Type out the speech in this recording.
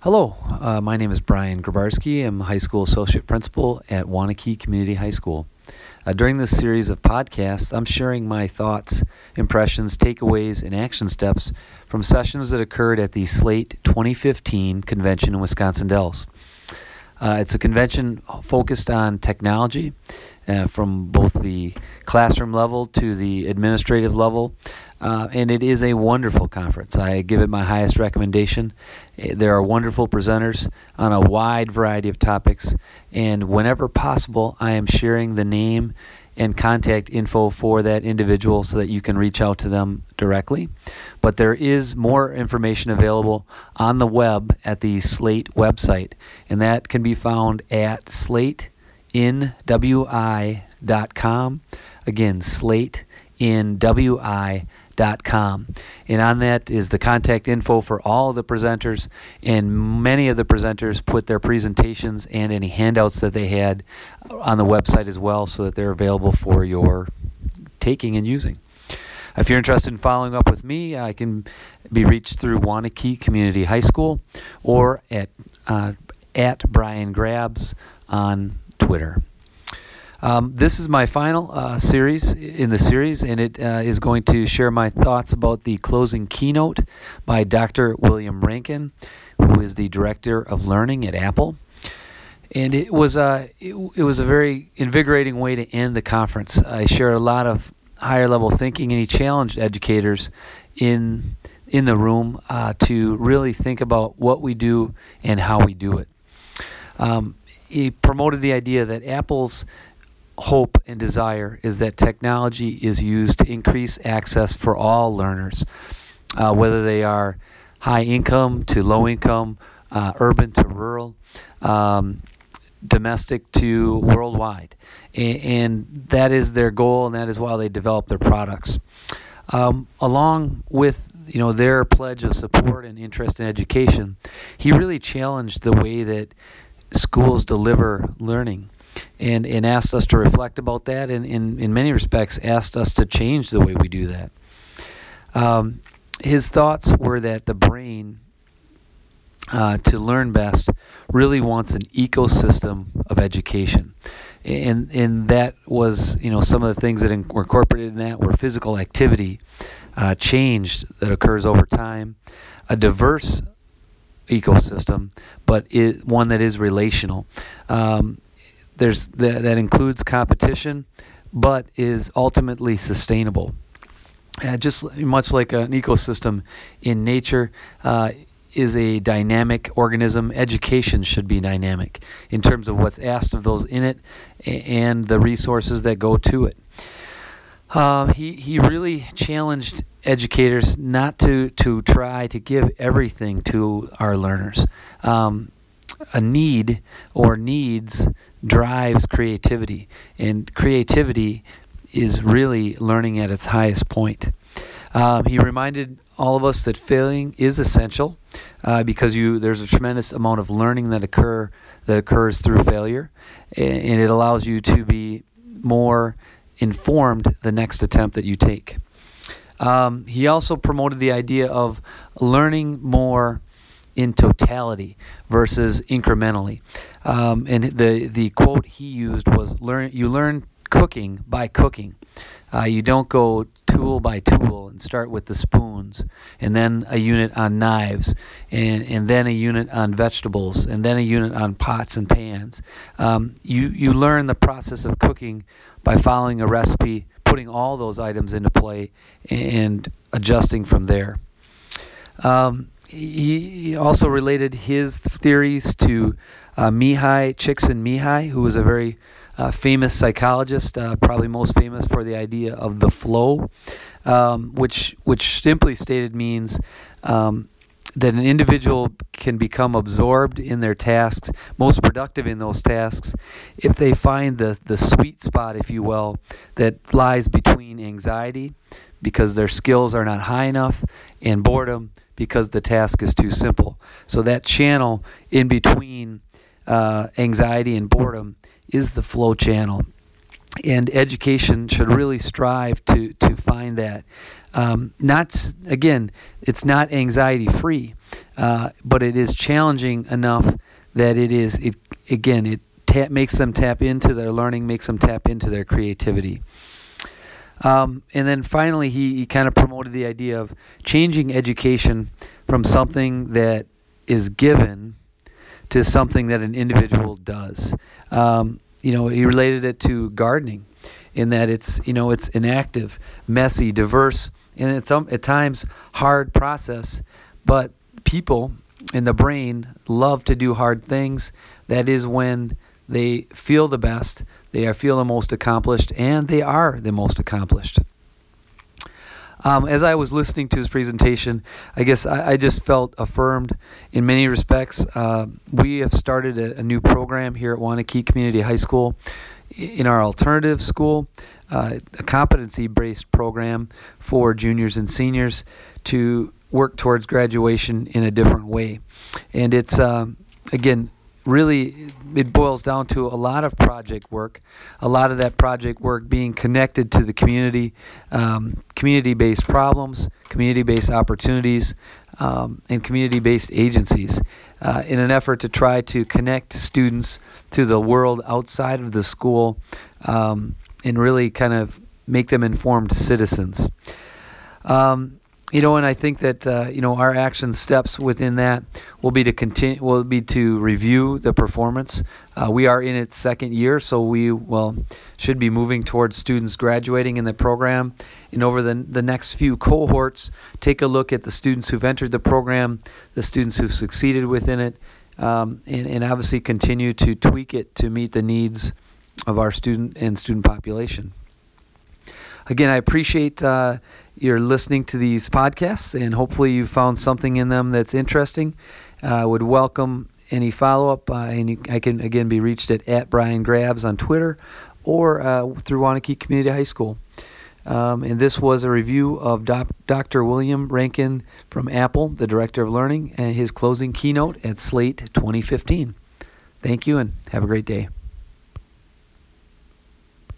Hello, my name is Brian Grabarski. I'm a high school associate principal at Waunakee Community High School. During this series of podcasts, I'm sharing my thoughts, impressions, takeaways, and action steps from sessions that occurred at the SLATE 2015 convention in Wisconsin Dells. It's a convention focused on technology from both the classroom level to the administrative level, and it is a wonderful conference. I give it my highest recommendation. There are wonderful presenters on a wide variety of topics, and whenever possible, I am sharing the name and contact info for that individual so that you can reach out to them directly. But there is more information available on the web at the SLATE website, and that can be found at slateinwi.com. Again, slateinwi.com. And on that is the contact info for all of the presenters, and many of the presenters put their presentations and any handouts that they had on the website as well, so that they're available for your taking and using. If you're interested in following up with me, I can be reached through Waunakee Community High School or at Brian Grabs on Twitter. This is my final series in the series, and it is going to share my thoughts about the closing keynote by Dr. William Rankin, who is the Director of Learning at Apple. And it was a very invigorating way to end the conference. I shared a lot of higher level thinking, and he challenged educators in the room to really think about what we do and how we do it. He promoted the idea that Apple's hope and desire is that technology is used to increase access for all learners, whether they are high income to low income, urban to rural, domestic to worldwide. And that is their goal, and that is why they develop their products. Along with their pledge of support and interest in education, he really challenged the way that schools deliver learning, and asked us to reflect about that, and in many respects asked us to change the way we do that. His thoughts were that the brain, to learn best, really wants an ecosystem of education. And that was, some of the things that were incorporated in that were physical activity, change that occurs over time, a diverse ecosystem, but one that is relational. That includes competition, but is ultimately sustainable. Just much like an ecosystem in nature is a dynamic organism, education should be dynamic in terms of what's asked of those in it and the resources that go to it. He really challenged educators not to try to give everything to our learners. A need or needs drives creativity, and creativity is really learning at its highest point. He reminded all of us that failing is essential because there's a tremendous amount of learning that occurs through failure, and it allows you to be more informed the next attempt that you take. He also promoted the idea of learning more in totality versus incrementally. And the quote he used was, "You learn cooking by cooking. You don't go tool by tool and start with the spoons, and then a unit on knives, and then a unit on vegetables, and then a unit on pots and pans. You learn the process of cooking by following a recipe, putting all those items into play, and adjusting from there." He also related his theories to Mihai Csikszentmihalyi, who was a very famous psychologist, probably most famous for the idea of the flow, which simply stated means that an individual can become absorbed in their tasks, most productive in those tasks, if they find the sweet spot, if you will, that lies between anxiety, because their skills are not high enough, and boredom, because the task is too simple. So that channel in between anxiety and boredom is the flow channel. And education should really strive to find that. It's not anxiety free. but it is challenging enough that it makes them tap into their learning, makes them tap into their creativity. And then finally, he kind of promoted the idea of changing education from something that is given to something that an individual does. He related it to gardening, in that it's an active, messy, diverse, and it's at times hard process, but people in the brain love to do hard things. That is when they feel the best, feel the most accomplished, and they are the most accomplished. As I was listening to his presentation, I guess I just felt affirmed in many respects. We have started a new program here at Waunakee Community High School in our alternative school, a competency-based program for juniors and seniors to work towards graduation in a different way. And it's, really, it boils down to a lot of project work, a lot of that project work being connected to the community, community-based problems, community-based opportunities, and community-based agencies in an effort to try to connect students to the world outside of the school and really kind of make them informed citizens. And I think that our action steps within that will be to review the performance. We are in its second year, so we should be moving towards students graduating in the program. And over the next few cohorts, take a look at the students who've entered the program, the students who've succeeded within it, and obviously continue to tweak it to meet the needs of our student population. Again, I appreciate your listening to these podcasts, and hopefully you found something in them that's interesting. I would welcome any follow-up. I can, again, be reached at Brian Grabs on Twitter or through Waunakee Community High School. And this was a review of Dr. William Rankin from Apple, the Director of Learning, and his closing keynote at Slate 2015. Thank you, and have a great day.